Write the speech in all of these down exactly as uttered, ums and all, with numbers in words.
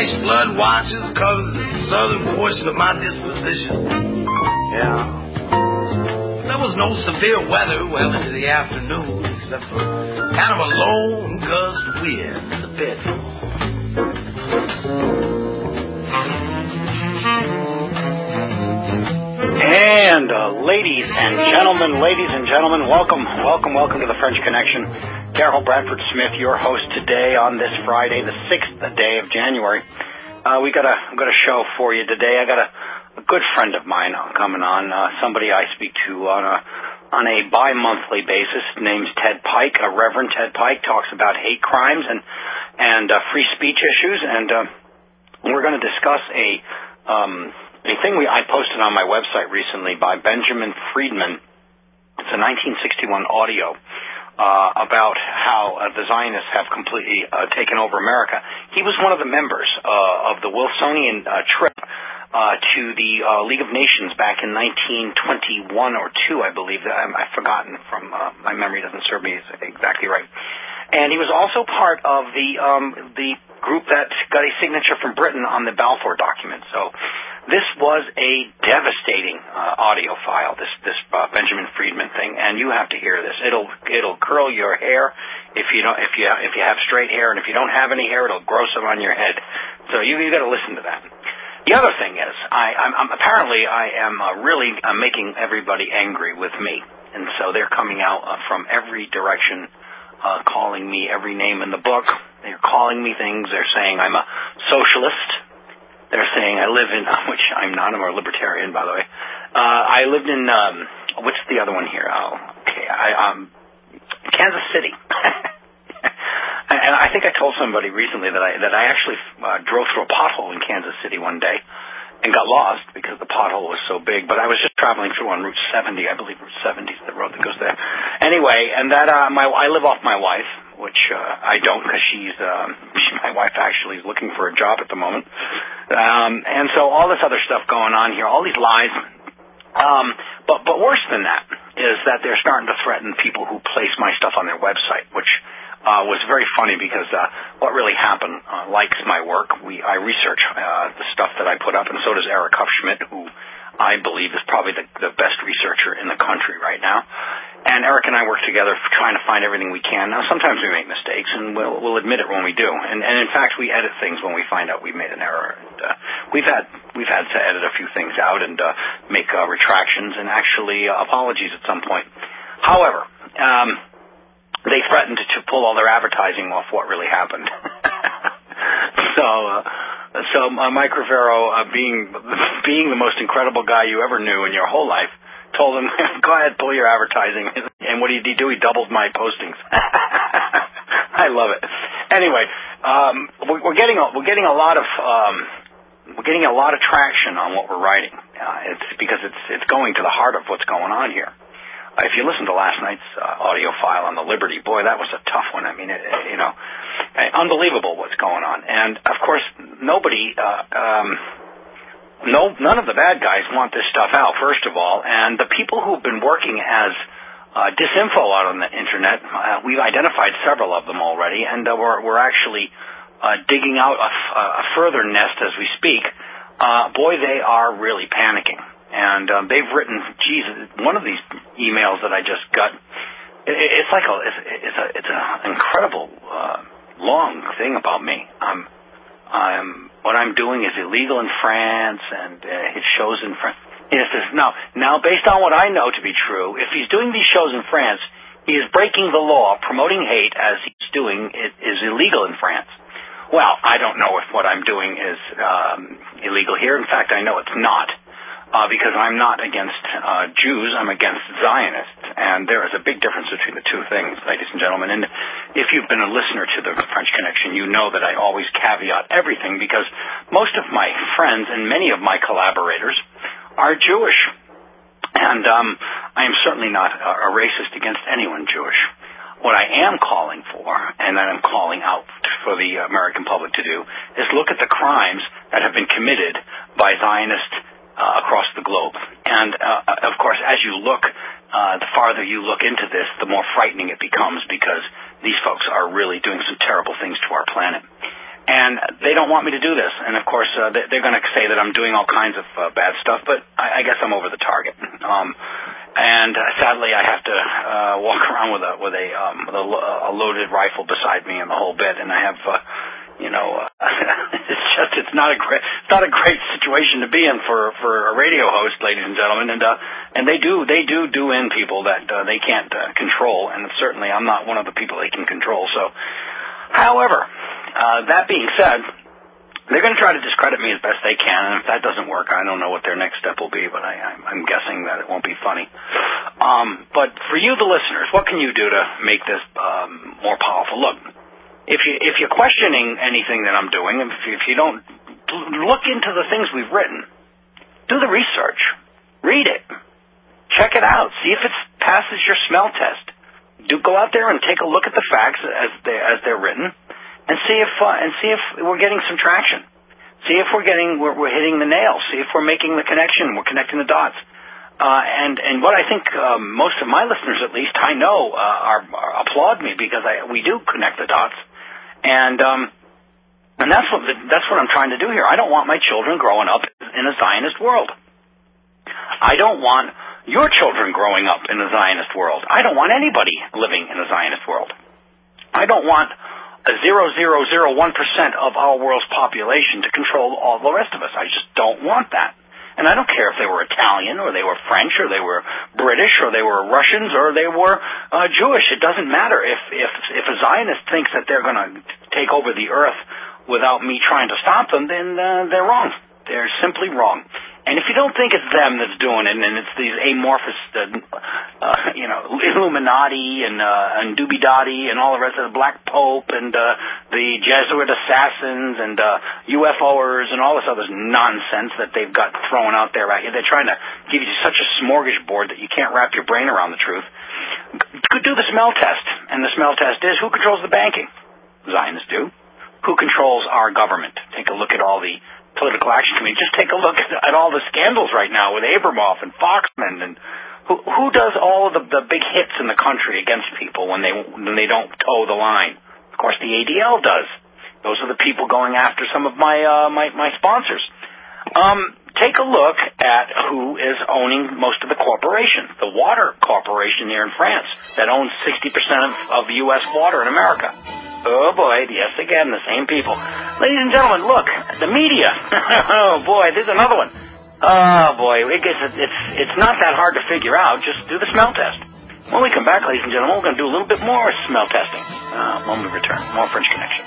flash flood watches covered the southern portion of my disposition. Yeah. There was no severe weather well into the afternoon, except for kind of a lone gust wind in the bedroom. And uh, ladies and gentlemen, ladies and gentlemen, welcome, welcome, welcome to the French Connection. Darrell Bradford Smith, your host today on this Friday, the sixth day of January. Uh, we got a got a show for you today. I got a, a good friend of mine coming on, uh, somebody I speak to on a on a bi-monthly basis. Name's Ted Pike. Uh, Reverend Ted Pike talks about hate crimes and and uh, free speech issues, and uh, we're going to discuss a um, a thing we I posted on my website recently by Benjamin Friedman. It's a nineteen sixty-one audio. Uh, about how uh, the Zionists have completely uh, taken over America. He was one of the members uh, of the Wilsonian uh, trip uh, to the uh, League of Nations back in nineteen twenty-one or two, I believe. I'm, I've forgotten from uh, my memory doesn't serve me exactly right. And he was also part of the um, the group that got a signature from Britain on the Balfour document. So this was a devastating uh, audio file, this this uh, Benjamin Friedman thing, and you have to hear this. It'll it'll curl your hair if you don't if you if you have straight hair, and if you don't have any hair, it'll grow some on your head. So you you got to listen to that. The other thing is, I I'm, I'm apparently I am uh, really uh, making everybody angry with me, and so they're coming out uh, from every direction, uh, calling me every name in the book. They're calling me things. They're saying I'm a socialist. They're saying I live in, which I'm not, I'm a libertarian, by the way. Uh, I lived in, um, what's the other one here? Oh, okay, I, um, Kansas City. And I think I told somebody recently that I, that I actually uh, drove through a pothole in Kansas City one day and got lost because the pothole was so big. But I was just traveling through on Route seventy, I believe Route seventy is the road that goes there. Anyway, and that, uh, my, I live off my wife, which uh, I don't because she's, um, she, my wife actually is looking for a job at the moment. Um, and so all this other stuff going on here, all these lies. Um, but, but worse than that is that they're starting to threaten people who place my stuff on their website, which uh, was very funny because uh, what really happened, uh, likes my work. We I research uh, the stuff that I put up, and so does Eric Hufschmidt, who I believe is probably the, the best researcher in the country right now. And Eric and I work together trying to find everything we can. Now, sometimes we make mistakes, and we'll, we'll admit it when we do. And, and in fact, we edit things when we find out we made an error. And, uh, we've had we've had to edit a few things out and uh, make uh, retractions and actually uh, apologies at some point. However, um, they threatened to pull all their advertising off what really happened. so. Uh, So uh, Mike Rivero, uh, being being the most incredible guy you ever knew in your whole life, told him, "Go ahead, pull your advertising." And what did he do? He doubled my postings. I love it. Anyway, um, we're getting a, we're getting a lot of um, we're getting a lot of traction on what we're writing. Uh, it's because it's it's going to the heart of what's going on here. Uh, if you listen to last night's uh, audio file on the Liberty, boy, that was a tough one. I mean, it, it, you know, unbelievable what's going on. And, of course, nobody, uh, um, no, none of the bad guys want this stuff out, first of all. And the people who've been working as uh, disinfo out on the Internet, uh, we've identified several of them already, and uh, we're, we're actually uh, digging out a, a further nest as we speak. Uh, boy, they are really panicking. And um, they've written, geez, one of these emails that I just got, it, it's like a, it's, it's a, it's an incredible uh, long thing about me. I'm, I'm, what I'm doing is illegal in France, and uh, it shows in France. It says, no, now based on what I know to be true, if he's doing these shows in France, he is breaking the law. Promoting hate as he's doing it is illegal in France. Well, I don't know if what I'm doing is um, illegal here. In fact, I know it's not. Uh, because I'm not against uh, Jews, I'm against Zionists, and there is a big difference between the two things, ladies and gentlemen. And if you've been a listener to the French Connection, you know that I always caveat everything, because most of my friends and many of my collaborators are Jewish, and um, I am certainly not a, a racist against anyone Jewish. What I am calling for, and that I'm calling out for the American public to do, is look at the crimes that have been committed by Zionists Uh, across the globe. And, uh, of course, as you look, uh, the farther you look into this, the more frightening it becomes, because these folks are really doing some terrible things to our planet. and they don't want me to do this. And of course, uh, they're going to say that I'm doing all kinds of uh, bad stuff, but I, I guess I'm over the target. Um, and uh, sadly, I have to uh, walk around with a with a, um, with a, a loaded rifle beside me and the whole bit, and I have. Uh, You know, uh, it's just it's not a great it's not a great situation to be in for for a radio host, ladies and gentlemen, and uh, and they do they do do in people that uh, they can't uh, control, and certainly I'm not one of the people they can control. So, however, uh, that being said, they're going to try to discredit me as best they can, and if that doesn't work, I don't know what their next step will be, but I, I'm, I'm guessing that it won't be funny. Um, but for you, the listeners, what can you do to make this um, more powerful? Look. If you if you're questioning anything that I'm doing, if you, if you don't look into the things we've written, do the research, read it, check it out, see if it passes your smell test. Do go out there and take a look at the facts as they as they're written, and see if uh, and see if we're getting some traction. See if we're getting we're, we're hitting the nail. See if we're making the connection. We're connecting the dots. Uh, and and what I think um, most of my listeners, at least I know, uh, are, are applaud me because I we do connect the dots. And um, and that's what that's what I'm trying to do here. I don't want my children growing up in a Zionist world. I don't want your children growing up in a Zionist world. I don't want anybody living in a Zionist world. I don't want a zero zero zero one percent of our world's population to control all the rest of us. I just don't want that. And I don't care if they were Italian or they were French or they were British or they were Russians or they were uh, Jewish. It doesn't matter. If if if a Zionist thinks that they're going to take over the earth without me trying to stop them, then uh, they're wrong. They're simply wrong. And if you don't think it's them that's doing it, and it's these amorphous, uh, uh, you know, Illuminati and uh, and Doobie-Dotty and all the rest of the Black Pope and uh, the Jesuit assassins and uh, U F O'ers and all this other nonsense that they've got thrown out there at you, they're trying to give you such a smorgasbord that you can't wrap your brain around the truth. Could do the smell test, and the smell test is who controls the banking? Zionists do. Who controls our government? Take a look at all the Political Action Committee. Just take a look at, at all the scandals right now with Abramoff and Foxman, and who who does all of the, the big hits in the country against people when they when they don't toe the line? Of course, the A D L does. Those are the people going after some of my uh, my my sponsors. Um, take a look at who is owning most of the corporation. The Water Corporation here in France that owns sixty percent of, of U S water in America. Oh, boy, yes, again, the same people. Ladies and gentlemen, look, the media. Oh, boy, there's another one. Oh, boy, it gets, it's it's not that hard to figure out. Just do the smell test. When we come back, ladies and gentlemen, we're going to do a little bit more smell testing uh, when we return. More French Connection.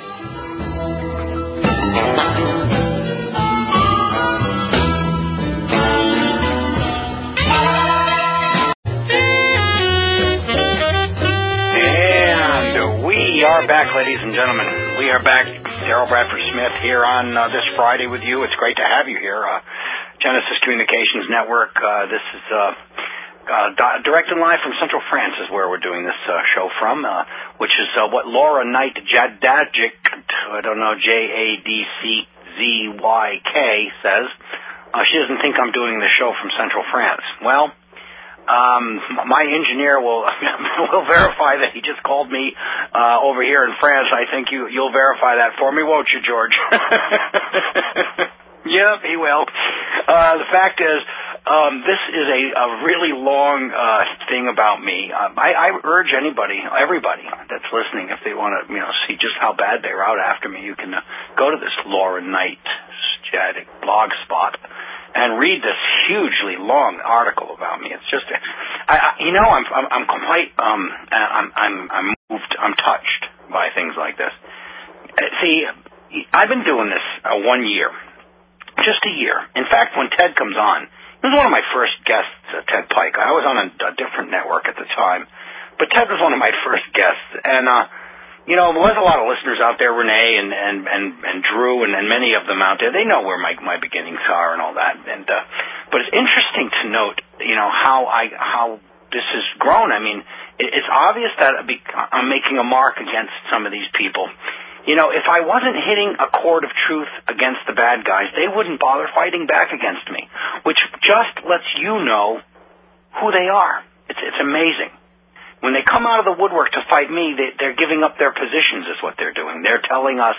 We are back, ladies and gentlemen. We are back. Daryl Bradford Smith here on uh, this Friday with you. It's great to have you here. Uh, Genesis Communications Network. Uh, this is uh, uh, di- direct and live from Central France is where we're doing this uh, show from, uh, which is uh, what Laura Knight Jadajic, I don't know, J A D C Z Y K says. Uh, she doesn't think I'm doing the show from Central France. Well, Um, my engineer will will verify that he just called me uh, over here in France. I think you you'll verify that for me, won't you, George? Yep, he will. Uh, the fact is, um, this is a, a really long uh, thing about me. Um, I, I urge anybody, everybody that's listening, if they want to, you know, see just how bad they're out after me, you can uh, go to this Laura Knight Static blog spot and read this hugely long article about me. It's just, I, I, you know, I'm, I'm, I'm quite, um, I'm, I'm, I'm moved, I'm touched by things like this. See, I've been doing this uh, one year, just a year. In fact, when Ted comes on, he was one of my first guests, uh, Ted Pike. I was on a, a different network at the time, but Ted was one of my first guests, and uh, you know, there was a lot of listeners out there, Renee and and and, and Drew, and, and many of them out there. They know where my my beginnings are and all that. And uh, but it's interesting to note, you know, how I how this has grown. I mean, it, it's obvious that I'm making a mark against some of these people. You know, if I wasn't hitting a chord of truth against the bad guys, they wouldn't bother fighting back against me, which just lets you know who they are. It's it's amazing. When they come out of the woodwork to fight me, they, they're giving up their positions is what they're doing. They're telling us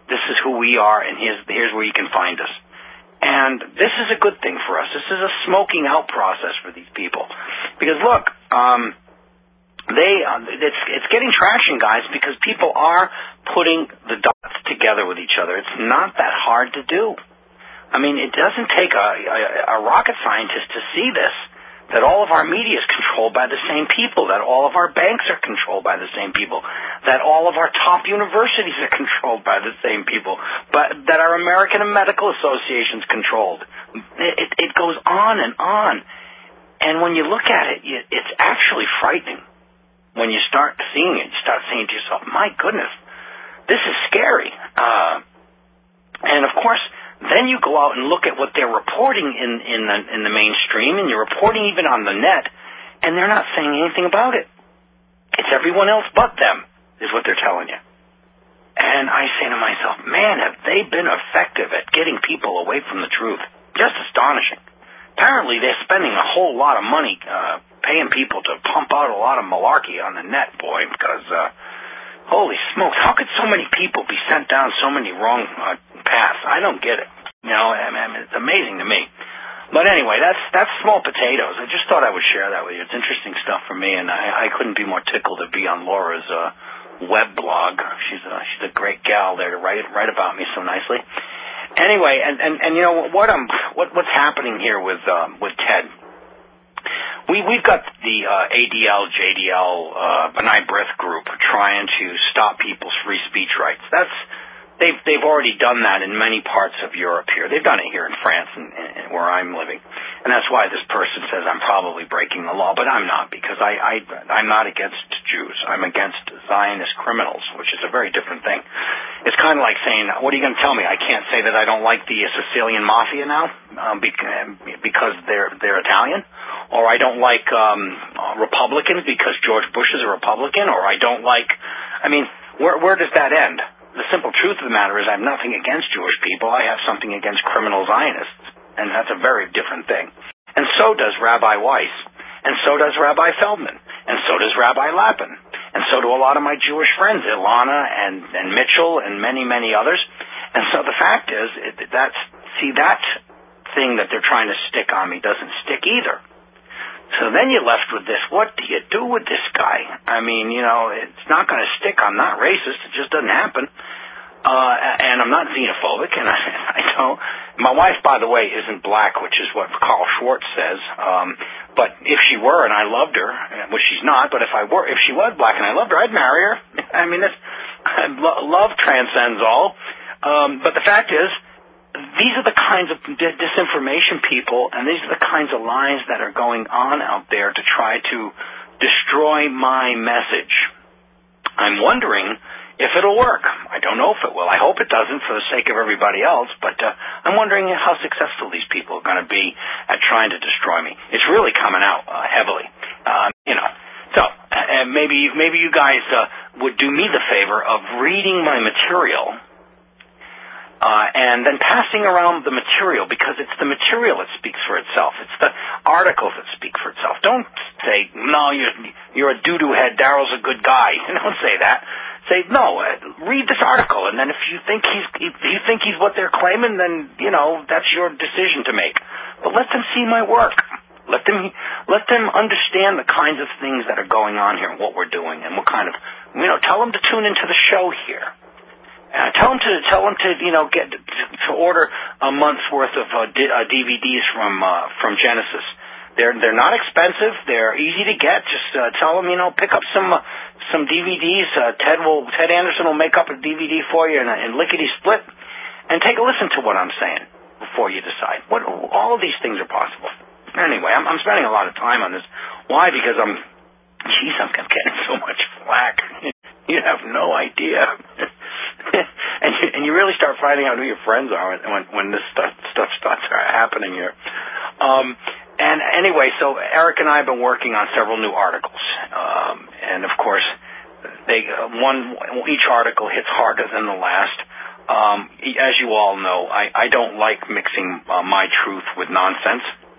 This is who we are, and here's, here's where you can find us. And this is a good thing for us. This is a smoking out process for these people. Because, look, um, they uh, it's, it's getting traction, guys, because people are putting the dots together with each other. It's not that hard to do. I mean, it doesn't take a, a, a rocket scientist to see this, that all of our media is controlled by the same people, that all of our banks are controlled by the same people, that all of our top universities are controlled by the same people, but that our American Medical Association is controlled. It, it, it goes on and on. And when you look at it, it's actually frightening. When you start seeing it, you start saying to yourself, my goodness, this is scary. Uh, and, of course, then you go out and look at what they're reporting in, in, the, in the mainstream, and you're reporting even on the net, and they're not saying anything about it. It's everyone else but them, is what they're telling you. And I say to myself, man, have they been effective at getting people away from the truth? Just astonishing. Apparently they're spending a whole lot of money uh, paying people to pump out a lot of malarkey on the net, boy, because, uh, holy smokes, how could so many people be sent down so many wrong uh, paths? I don't get it. You know, I mean, it's amazing to me. But anyway, that's that's small potatoes. I just thought I would share that with you. It's interesting stuff for me, and I, I couldn't be more tickled to be on Laura's uh, web blog. She's a, she's a great gal there to write write about me so nicely. Anyway, and, and, and you know what I'm what what's happening here with um, with Ted. We we've got the uh, A D L J D L uh, B'nai B'rith group trying to stop people's free speech rights. That's they've they've already done that in many parts of Europe here. They've done it here in France and, and where I'm living, and that's why this person says I'm probably breaking the law, but I'm not, because I, I I'm not against Jews. I'm against Zionist criminals, which is a very different thing. It's kind of like saying, what are you going to tell me? I can't say that I don't like the Sicilian mafia now um, because they're they're Italian, or I don't like um, uh, Republicans because George Bush is a Republican, or I don't like. I mean, where where does that end? The simple truth of the matter is I have nothing against Jewish people. I have something against criminal Zionists, and that's a very different thing. And so does Rabbi Weiss, and so does Rabbi Feldman, and so does Rabbi Lapin, and so do a lot of my Jewish friends, Ilana and, and Mitchell and many, many others. And so the fact is, it, that's, see, that thing that they're trying to stick on me doesn't stick either. So then you're left with this, what do you do with this guy? I mean, you know, it's not going to stick. I'm not racist. It just doesn't happen. Uh, and I'm not xenophobic, and I, I don't. My wife, by the way, isn't black, which is what Carl Schwartz says. Um, but if she were and I loved her, which she's not, but if I were, if she was black and I loved her, I'd marry her. I mean, that's, love transcends all. Um, but the fact is, these are the kinds of disinformation people, and these are the kinds of lies that are going on out there to try to destroy my message. I'm wondering if it'll work. I don't know if it will. I hope it doesn't for the sake of everybody else, but uh, I'm wondering how successful these people are going to be at trying to destroy me. It's really coming out uh, heavily, uh, you know. So uh, maybe, maybe you guys uh, would do me the favor of reading my material Uh, and then passing around the material, because it's the material that speaks for itself. It's the articles that speak for itself. Don't say, no, you're, you're a doo-doo head, Daryl's a good guy. Don't say that. Say, no, uh, read this article, and then if you think he's if you think he's what they're claiming, then, you know, that's your decision to make. But let them see my work. Let them let them understand the kinds of things that are going on here and what we're doing and what kind of, you know, tell them to tune into the show here. Uh, tell them to tell them to you know get to order a month's worth of uh, D, uh, D V Ds from uh, from Genesis. They're they're not expensive. They're easy to get. Just uh, tell them you know pick up some uh, some D V Ds. Uh, Ted will Ted Anderson will make up a D V D for you in, in lickety split, and take a listen to what I'm saying before you decide. What all of these things are possible. Anyway, I'm, I'm spending a lot of time on this. Why? Because I'm, geez, I'm getting so much flack. You have no idea. and, you, and you really start finding out who your friends are when, when this stuff, stuff starts happening here. Um, and anyway, so Eric and I have been working on several new articles. Um, and, of course, they uh, one each article hits harder than the last. Um, as you all know, I, I don't like mixing uh, my truth with nonsense.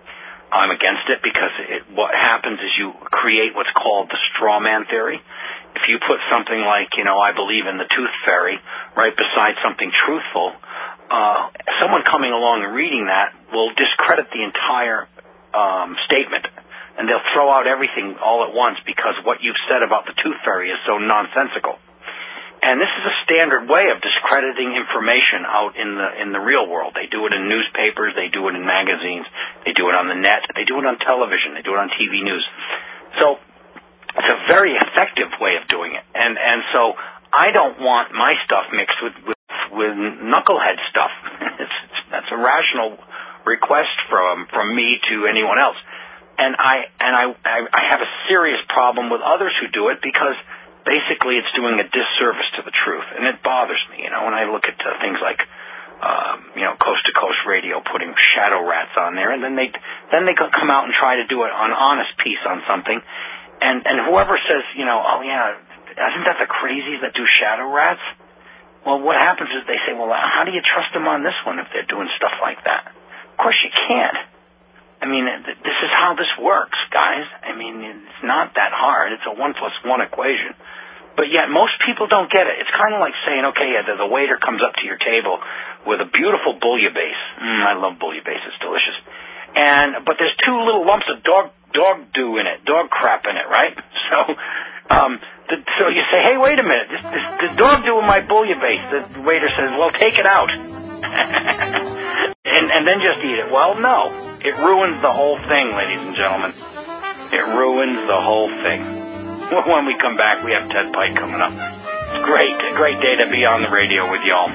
I'm against it because it, what happens is you create what's called the straw man theory. If you put something like, you know, I believe in the tooth fairy right beside something truthful, uh, someone coming along and reading that will discredit the entire um, statement, and they'll throw out everything all at once because what you've said about the tooth fairy is so nonsensical. And this is a standard way of discrediting information out in the in the real world. They do it in newspapers, they do it in magazines, they do it on the net, they do it on television, they do it on T V news. So it's a very effective way of doing it. And and so I don't want my stuff mixed with with, with knucklehead stuff. it's, it's, that's a rational request from from me to anyone else. And I and I I have a serious problem with others who do it because basically it's doing a disservice to the truth, and it bothers me, you know, when I look at uh, things like, um, you know, Coast to Coast Radio putting shadow rats on there, and then they then they come out and try to do an honest piece on something, and and whoever says, you know, oh yeah, isn't that the crazies that do shadow rats? Well, what happens is they say, well, how do you trust them on this one if they're doing stuff like that? Of course you can't. I mean, this is how this works, guys. I mean, it's not that hard. It's a one plus one equation. But yet most people don't get it. It's kind of like saying, okay, yeah, the, the waiter comes up to your table with a beautiful bouillabaisse. Mm, I love bouillabaisse. It's delicious. And but there's two little lumps of dog dog dew in it, dog crap in it, right? So um, the, so you say, hey, wait a minute. This, this, this dog dew in my bouillabaisse. The waiter says, well, take it out. and, and then just eat it. Well, no. It ruins the whole thing, ladies and gentlemen. It ruins the whole thing. When we come back, we have Ted Pike coming up. It's great, a great day to be on the radio with y'all.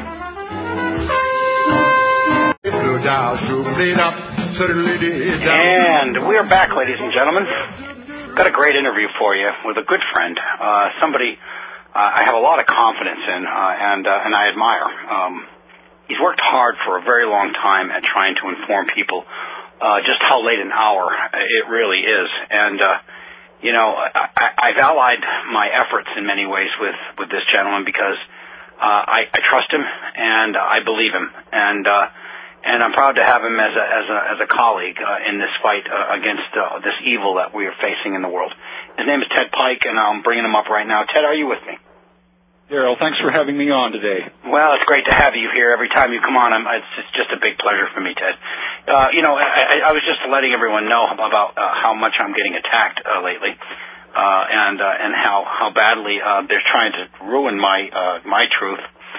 And we're back, ladies and gentlemen. Got a great interview for you with a good friend, uh, somebody uh, I have a lot of confidence in, uh, and uh, and I admire. Um, he's worked hard for a very long time at trying to inform people uh, just how late an hour it really is, and. Uh, You know, I, I've allied my efforts in many ways with, with this gentleman because uh, I, I trust him and I believe him, and uh, and I'm proud to have him as a as a as a colleague uh, in this fight uh, against uh, this evil that we are facing in the world. His name is Ted Pike, and I'm bringing him up right now. Ted, are you with me? Daryl, thanks for having me on today. Well, it's great to have you here every time you come on. I'm, it's, it's just a big pleasure for me, Ted. Uh, you know, I, I was just letting everyone know about uh, how much I'm getting attacked uh, lately, uh, and uh, and how how badly uh, they're trying to ruin my uh, my truth.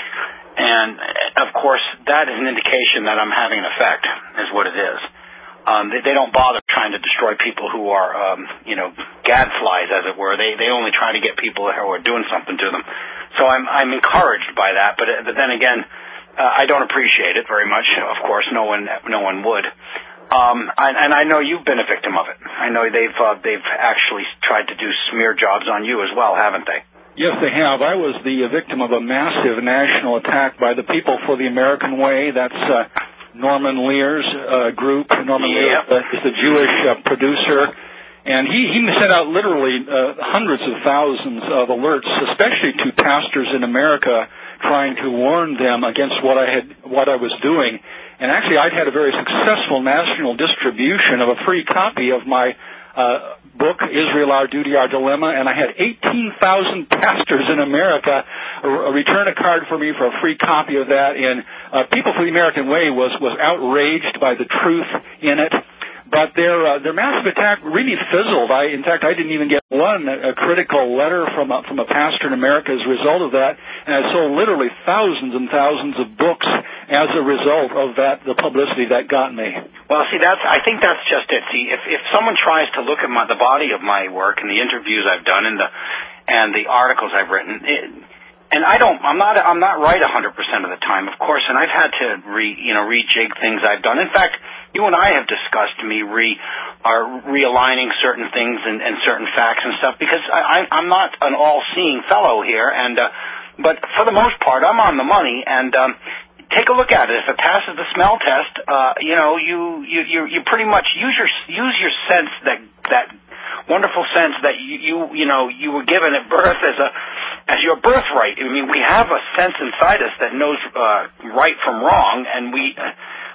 And of course, that is an indication that I'm having an effect, is what it is. Um, they, they don't bother trying to destroy people who are, um, you know, gadflies, as it were. They they only try to get people who are doing something to them. So I'm I'm encouraged by that. But, but then again, uh, I don't appreciate it very much. Of course, no one no one would. Um, and, and I know you've been a victim of it. I know they've uh, they've actually tried to do smear jobs on you as well, haven't they? Yes, they have. I was the victim of a massive national attack by the People for the American Way. That's uh, Norman Lear's uh, group. Norman yep. Lear uh, is a Jewish uh, producer, and he, he sent out literally uh, hundreds of thousands of alerts, especially to pastors in America, trying to warn them against what I had, what I was doing. And actually, I'd had a very successful national distribution of a free copy of my uh, book, Israel, Our Duty, Our Dilemma, and I had eighteen thousand pastors in America return a card for me for a free copy of that. And uh, People for the American Way was, was outraged by the truth in it. But their uh, their massive attack really fizzled. I, in fact, I didn't even get one a critical letter from a, from a pastor in America as a result of that, and I sold literally thousands and thousands of books as a result of that, the publicity that got me. Well, see, that's I think that's just it. See, if if someone tries to look at my, the body of my work and the interviews I've done and the and the articles I've written. It, And I don't, I'm not, I'm not right one hundred percent of the time, of course, and I've had to re, you know, rejig things I've done. In fact, you and I have discussed me re, are realigning certain things and, and certain facts and stuff because I, I'm not an all-seeing fellow here, and, uh, but for the most part, I'm on the money, and, um, take a look at it. If it passes the smell test, uh, you know, you, you, you, you pretty much use your, use your sense that, that wonderful sense that you, you, you know, you were given at birth as a, as your birthright. I mean, we have a sense inside us that knows uh, right from wrong, and we uh,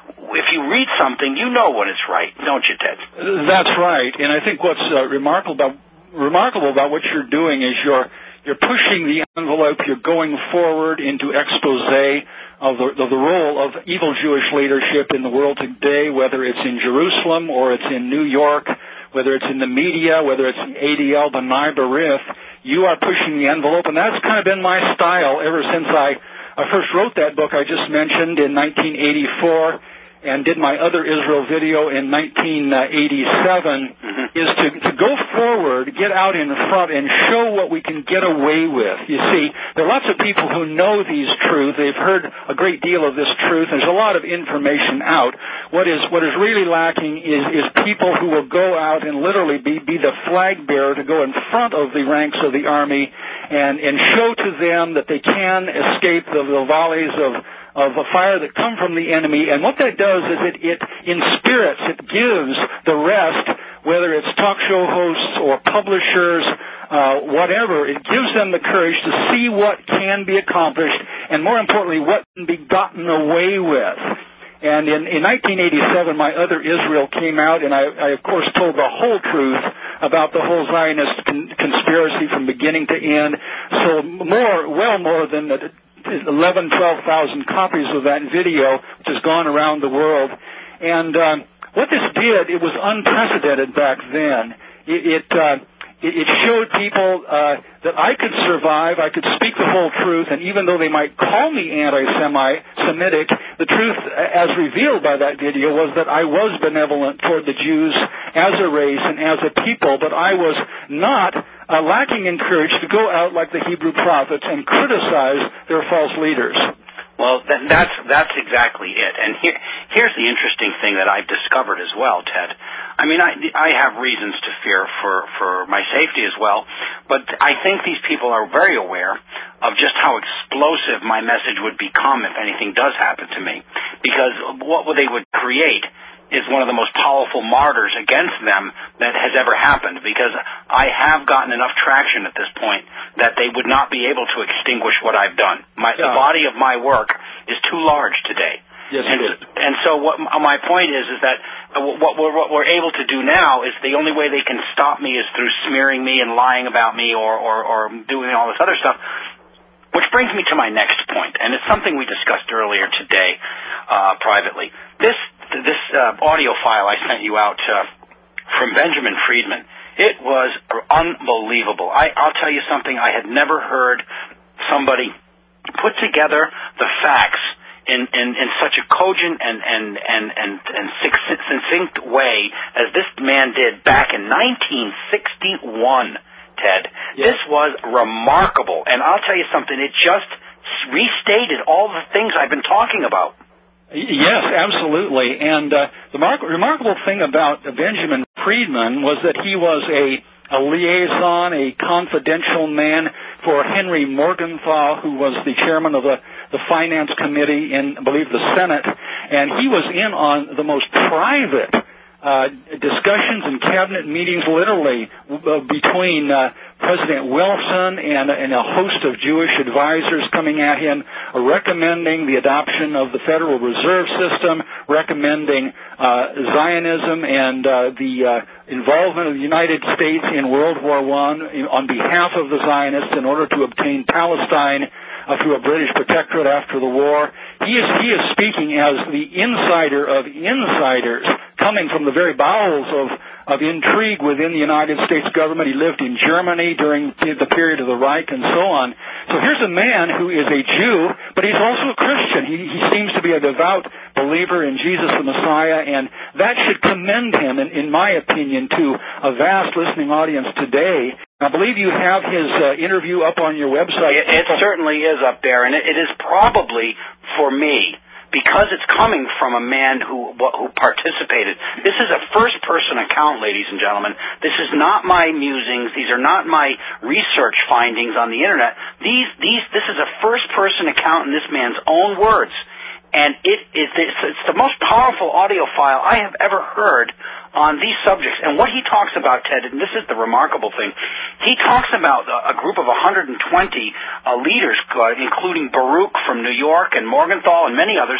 if you read something, you know when it's right, don't you, Ted? That's right. And I think what's uh, remarkable about remarkable about what you're doing is you're you're pushing the envelope. You're going forward into expose of the, of the role of evil Jewish leadership in the world today, whether it's in Jerusalem or it's in New York, whether it's in the media, whether it's A D L, B'nai B'rith. You are pushing the envelope, and that's kind of been my style ever since I, I first wrote that book I just mentioned in nineteen eighty-four and did my other Israel video in nineteen eighty-seven, mm-hmm. is to, to go forward, get out in front, and show what we can get away with. You see, there are lots of people who know these truths. They've heard a great deal of this truth. There's a lot of information out. What is what is really lacking is, is people who will go out and literally be, be the flag bearer to go in front of the ranks of the army and, and show to them that they can escape the, the volleys of of a fire that come from the enemy. And what that does is it, it inspirits, it gives the rest, whether it's talk show hosts or publishers, uh, whatever, it gives them the courage to see what can be accomplished and, more importantly, what can be gotten away with. And in, in nineteen eighty-seven, my other Israel came out, and I, I of course told the whole truth about the whole Zionist con- conspiracy from beginning to end. So more, well more than the eleven, twelve thousand copies of that video, which has gone around the world. And uh, what this did, it was unprecedented back then. It it, uh, it, it showed people uh, that I could survive, I could speak the whole truth, and even though they might call me anti-Semitic, the truth as revealed by that video was that I was benevolent toward the Jews as a race and as a people, but I was not Uh, lacking in courage to go out like the Hebrew prophets and criticize their false leaders. Well, that, that's that's exactly it. And here, here's the interesting thing that I've discovered as well, Ted. I mean, I, I have reasons to fear for, for my safety as well, but I think these people are very aware of just how explosive my message would become if anything does happen to me. Because what they would create is one of the most powerful martyrs against them that has ever happened, because I have gotten enough traction at this point that they would not be able to extinguish what I've done. My, yeah. The body of my work is too large today. Yes, and, it is. And so what my point is is that what we're, what we're able to do now is the only way they can stop me is through smearing me and lying about me or, or, or doing all this other stuff, which brings me to my next point, and it's something we discussed earlier today uh, privately. This This uh, audio file I sent you out uh, from Benjamin Friedman, it was unbelievable. I, I'll tell you something, I had never heard somebody put together the facts in, in, in such a cogent and, and, and, and, and succinct way as this man did back in nineteen sixty-one, Ted. Yes. This was remarkable, and I'll tell you something, it just restated all the things I've been talking about. Yes, absolutely. And uh, the mar- remarkable thing about Benjamin Friedman was that he was a, a liaison, a confidential man for Henry Morgenthau, who was the chairman of the, the Finance Committee in, I believe, the Senate. And he was in on the most private uh, discussions and cabinet meetings, literally, uh, between uh, President Wilson and, and a host of Jewish advisors coming at him, uh, recommending the adoption of the Federal Reserve System, recommending uh, Zionism and uh, the uh, involvement of the United States in World War One on behalf of the Zionists in order to obtain Palestine uh, through a British protectorate after the war. He is, he is speaking as the insider of insiders, coming from the very bowels of, of intrigue within the United States government. He lived in Germany during the period of the Reich and so on. So here's a man who is a Jew, but he's also a Christian. He, he seems to be a devout believer in Jesus the Messiah, and that should commend him, in, in my opinion, to a vast listening audience today. I believe you have his uh, interview up on your website. It, it certainly is up there, and it, it is probably, for me, because it's coming from a man who who participated. This is a first-person account, ladies and gentlemen. This is not my musings. These are not my research findings on the Internet. These these this is a first-person account in this man's own words, and it is it's, it's the most powerful audio file I have ever heard on these subjects. And what he talks about, Ted, and this is the remarkable thing, he talks about a, a group of one hundred twenty uh, leaders, uh, including Baruch from New York and Morgenthau and many others.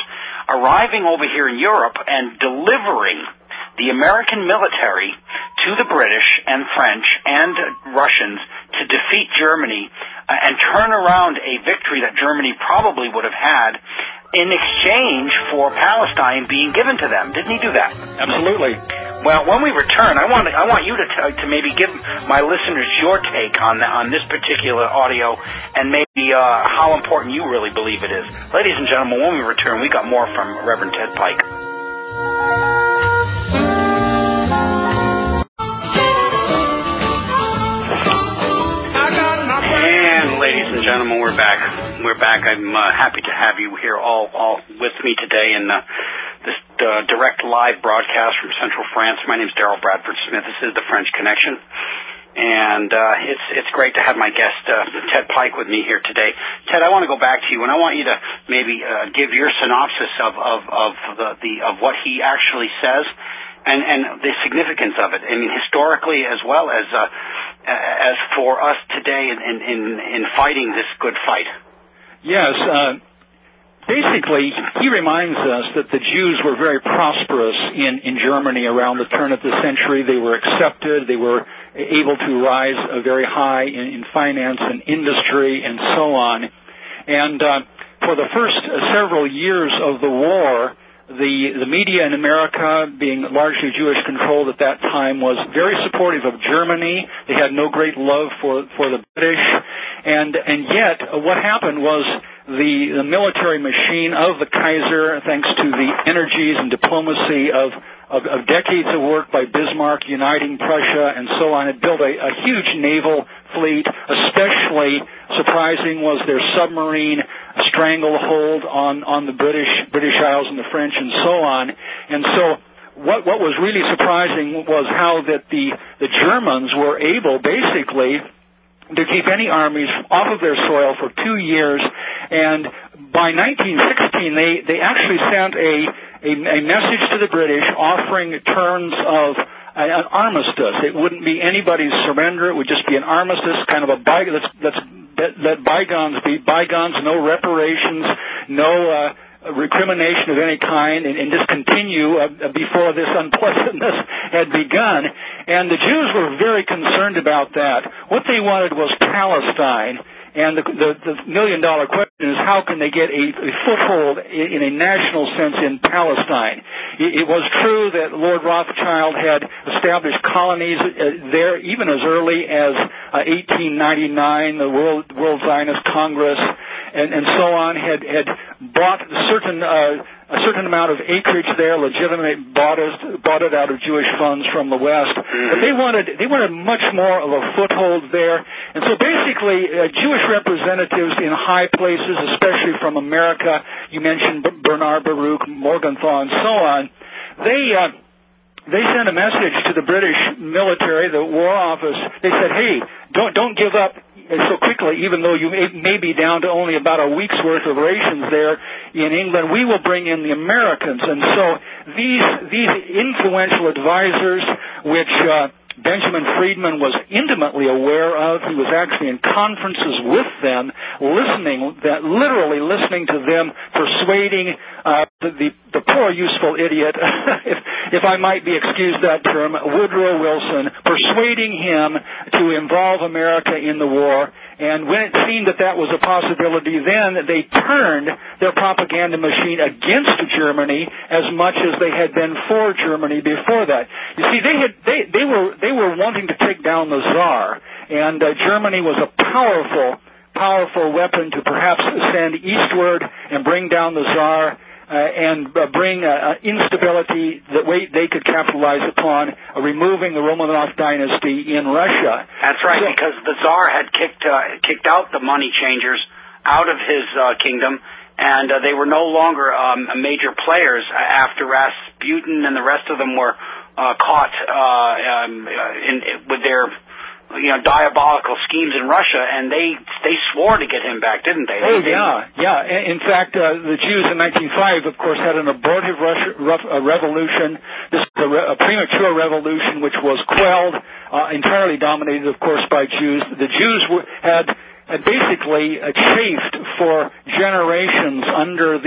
arriving over here in Europe and delivering the American military to the British and French and Russians to defeat Germany uh, and turn around a victory that Germany probably would have had in exchange for Palestine being given to them. Didn't he do that? Absolutely. Well, when we return, I want I want you to t- to maybe give my listeners your take on the, on this particular audio and maybe uh, how important you really believe it is. Ladies and gentlemen, when we return, we got more from Reverend Ted Pike. And ladies and gentlemen, we're back. We're back. I'm uh, happy to have you here all all with me today in uh, this uh, direct live broadcast from Central France. My name is Daryl Bradford Smith. This is the French Connection, and uh, it's it's great to have my guest uh, Ted Pike with me here today. Ted, I want to go back to you, and I want you to maybe uh, give your synopsis of of of the, the of what he actually says. And, and the significance of it. I mean, historically as well as uh, as for us today in, in, in fighting this good fight. Yes. Uh, basically, he reminds us that the Jews were very prosperous in, in Germany around the turn of the century. They were accepted. They were able to rise uh, very high in, in finance and industry and so on. And uh, for the first uh, several years of the war, The, the media in America, being largely Jewish-controlled at that time, was very supportive of Germany. They had no great love for, for the British. And, and yet, uh, what happened was the, the military machine of the Kaiser, thanks to the energies and diplomacy of, of, of decades of work by Bismarck, uniting Prussia, and so on, had built a, a huge naval fleet. Especially surprising was their submarine stranglehold on, on the British British Isles and the French and so on. And so what what was really surprising was how that the, the Germans were able basically to keep any armies off of their soil for two years. And by nineteen sixteen, they, they actually sent a, a, a message to the British offering terms of an armistice. It wouldn't be anybody's surrender. It would just be an armistice, kind of a by, let's, let's let bygones be bygones, no reparations, no uh, recrimination of any kind, and, and just continue uh, before this unpleasantness had begun. And the Jews were very concerned about that. What they wanted was Palestine. And the, the, the million-dollar question is, how can they get a, a foothold in, in a national sense in Palestine? It, it was true that Lord Rothschild had established colonies uh, there even as early as uh, eighteen ninety-nine. The World, World Zionist Congress and, and so on had, had bought certain uh, a certain amount of acreage there, legitimate, bought it, bought it out of Jewish funds from the West. But they wanted they wanted much more of a foothold there. And so basically, uh, Jewish representatives in high places, especially from America, you mentioned Bernard Baruch, Morgenthau, and so on, they uh, they sent a message to the British military, the War Office. They said, hey, don't don't give up so quickly, even though you may, may be down to only about a week's worth of rations there in England. We will bring in the Americans. And so these these influential advisors, which uh, Benjamin Friedman was intimately aware of, he was actually in conferences with them, listening, that literally listening to them, persuading uh, the, the the poor useful idiot, if, if I might be excused that term, Woodrow Wilson, persuading him to involve America in the war. And when it seemed that that was a possibility, then they turned their propaganda machine against Germany as much as they had been for Germany before that. You see, they had they they were they were wanting to take down the Tsar, and uh, Germany was a powerful powerful weapon to perhaps send eastward and bring down the Tsar. Uh, and uh, bring uh, instability that way they could capitalize upon, uh, removing the Romanov dynasty in Russia. That's right, so, because the Tsar had kicked uh, kicked out the money changers out of his uh, kingdom, and uh, they were no longer um, major players after Rasputin and the rest of them were uh, caught uh, um, in, with their you know, diabolical schemes in Russia, and they they swore to get him back, didn't they? Oh, they, yeah, yeah. In fact, uh, the Jews in nineteen oh five, of course, had an abortive Russia, uh, revolution. This was a, re- a premature revolution which was quelled, uh, entirely dominated, of course, by Jews. The Jews were, had, had basically uh, chafed for generations under the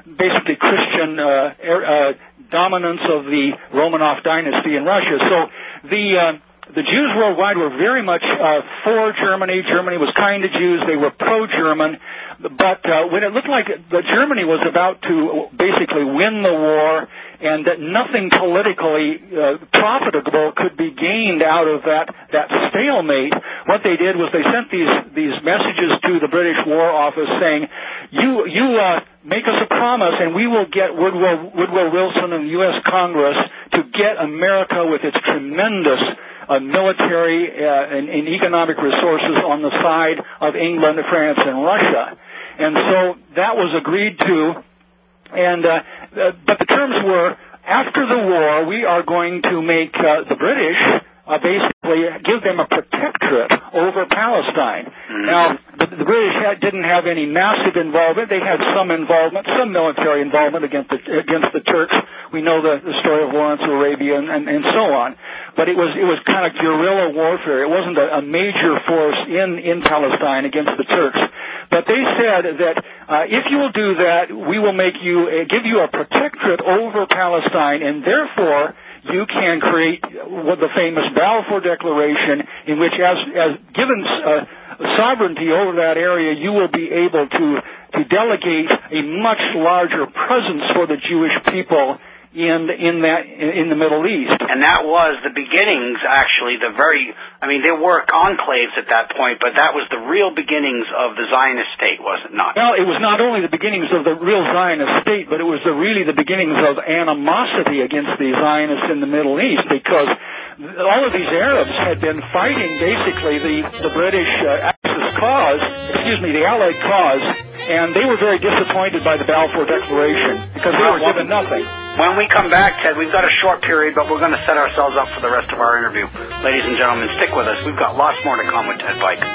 basically Christian uh, uh, dominance of the Romanov dynasty in Russia. So the uh, the Jews worldwide were very much uh, for Germany. Germany was kind to Jews. They were pro-German. But uh, when it looked like that Germany was about to basically win the war and that nothing politically uh, profitable could be gained out of that, that stalemate, what they did was they sent these, these messages to the British War Office saying, you, you uh, make us a promise and we will get Woodrow, Woodrow Wilson and the U S Congress to get America with its tremendous Uh, military uh, and, and economic resources on the side of England, France, and Russia. And so that was agreed to. And uh, uh, but the terms were, after the war, we are going to make uh, the British uh, basically give them a protectorate over Palestine. Mm-hmm. Now, the, the British had, didn't have any massive involvement. They had some involvement, some military involvement against the, against the Turks. We know the, the story of Lawrence of Arabia and, and, and so on. But it was it was kind of guerrilla warfare. It wasn't a, a major force in, in Palestine against the Turks. But they said that uh, if you will do that, we will make you uh, give you a protectorate over Palestine, and therefore you can create what the famous Balfour Declaration, in which, as as given uh, sovereignty over that area, you will be able to to delegate a much larger presence for the Jewish people in in that in the Middle East. And that was the beginnings, actually, the very, I mean, there were enclaves at that point, but that was the real beginnings of the Zionist state, was it not? Well, it was not only the beginnings of the real Zionist state, but it was the, really the beginnings of animosity against the Zionists in the Middle East, because all of these Arabs had been fighting, basically, the, the British uh, Axis cause, excuse me, the Allied cause, and they were very disappointed by the Balfour Declaration, because they were given nothing. When we come back, Ted, we've got a short period, but we're going to set ourselves up for the rest of our interview. Ladies and gentlemen, stick with us. We've got lots more to come with Ted Pike.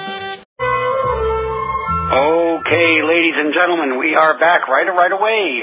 Okay, ladies and gentlemen, we are back right right away.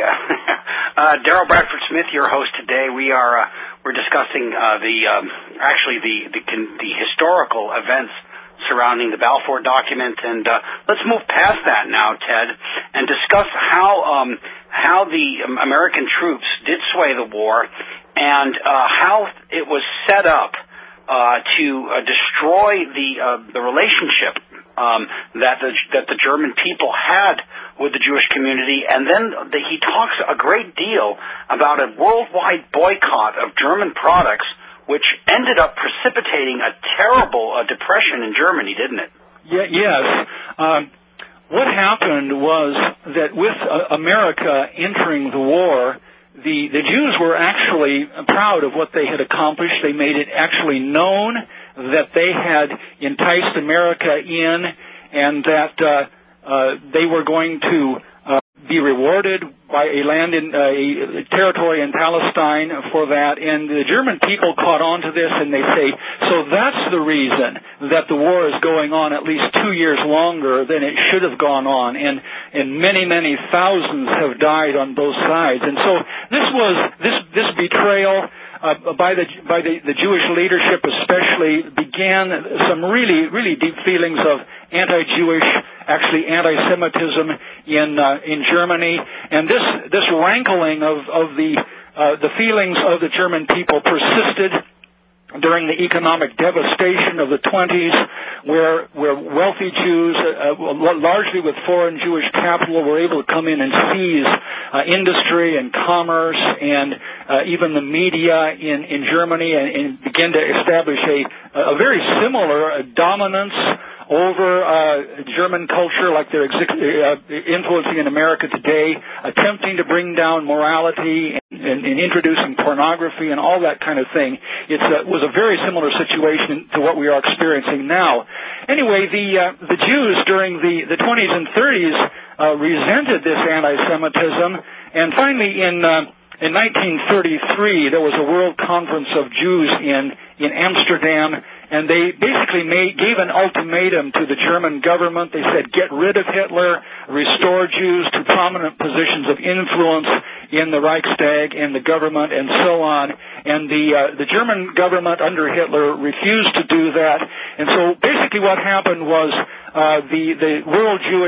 uh, Daryl Bradford Smith, your host today. We are uh, we're discussing uh, the um, actually the, the the historical events surrounding the Balfour document, and uh, let's move past that now, Ted, and discuss how um, how the American troops did sway the war, and uh, how it was set up uh, to uh, destroy the uh, the relationship um, that the that the German people had with the Jewish community, and then the, he talks a great deal about a worldwide boycott of German products, which ended up precipitating a terrible uh, depression in Germany, didn't it? Yeah, yes. Um, what happened was that with uh, America entering the war, the, the Jews were actually proud of what they had accomplished. They made it actually known that they had enticed America in, and that uh, uh, they were going to uh, be rewarded by a land in uh, a territory in Palestine for that. And the German people caught on to this, and they say, so that's the reason that the war is going on at least two years longer than it should have gone on, and and many many thousands have died on both sides. And so this was this this betrayal Uh, by the by the, the Jewish leadership especially began some really really deep feelings of anti-Jewish, actually anti-Semitism in uh, in Germany, and this this rankling of of the uh, the feelings of the German people persisted during the economic devastation of the twenties, where where wealthy Jews, uh, largely with foreign Jewish capital, were able to come in and seize uh, industry and commerce and uh, even the media in, in Germany, and, and begin to establish a, a very similar uh, dominance over uh, German culture, like they're exi- uh, influencing in America today, attempting to bring down morality and, and, and introducing pornography and all that kind of thing. It uh, was a very similar situation to what we are experiencing now. Anyway, the uh, the Jews during the, the twenties and thirties uh, resented this anti-Semitism, and finally in uh, in nineteen thirty-three there was a World Conference of Jews in in Amsterdam. And they basically made, gave an ultimatum to the German government. They said, get rid of Hitler, restore Jews to prominent positions of influence in the Reichstag and the government and so on. And the uh, the German government under Hitler refused to do that. And so basically what happened was uh, the, the World Jewish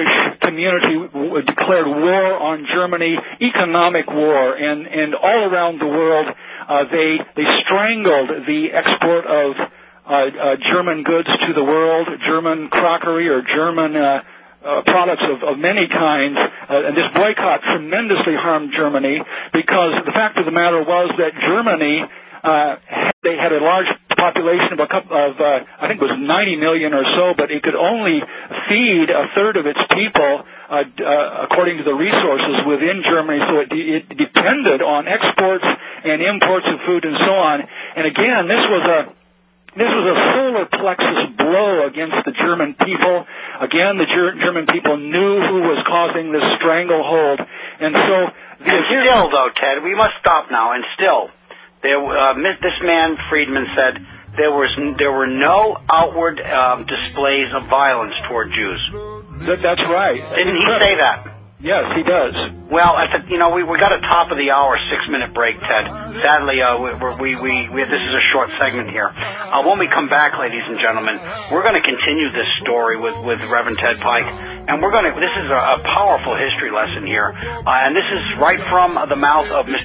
community w- declared war on Germany, economic war, and, and all around the world uh, they they strangled the export of uh, uh, German goods to the world, German crockery or German uh, uh, products of, of many kinds. Uh, and this boycott tremendously harmed Germany because the fact of the matter was that Germany, uh, they had a large population of a couple of, uh, I think it was ninety million or so, but it could only feed a third of its people, uh, uh, according to the resources within Germany. So it, it depended on exports and imports of food and so on. And again, this was a This was a solar plexus blow against the German people. Again, the Ger- German people knew who was causing this stranglehold. And so... The, and still, though, Ted, we must stop now. And still, there, uh, this man, Friedman, said there was there were no outward um, displays of violence toward Jews. That, that's right. Didn't he say that? Yes, he does. Well, at the, you know, we we got a top of the hour six-minute break, Ted. Sadly, uh, we, we, we, we this is a short segment here. Uh, when we come back, ladies and gentlemen, we're going to continue this story with, with Reverend Ted Pike, and we're going to. This is a, a powerful history lesson here, uh, and this is right from the mouth of Mister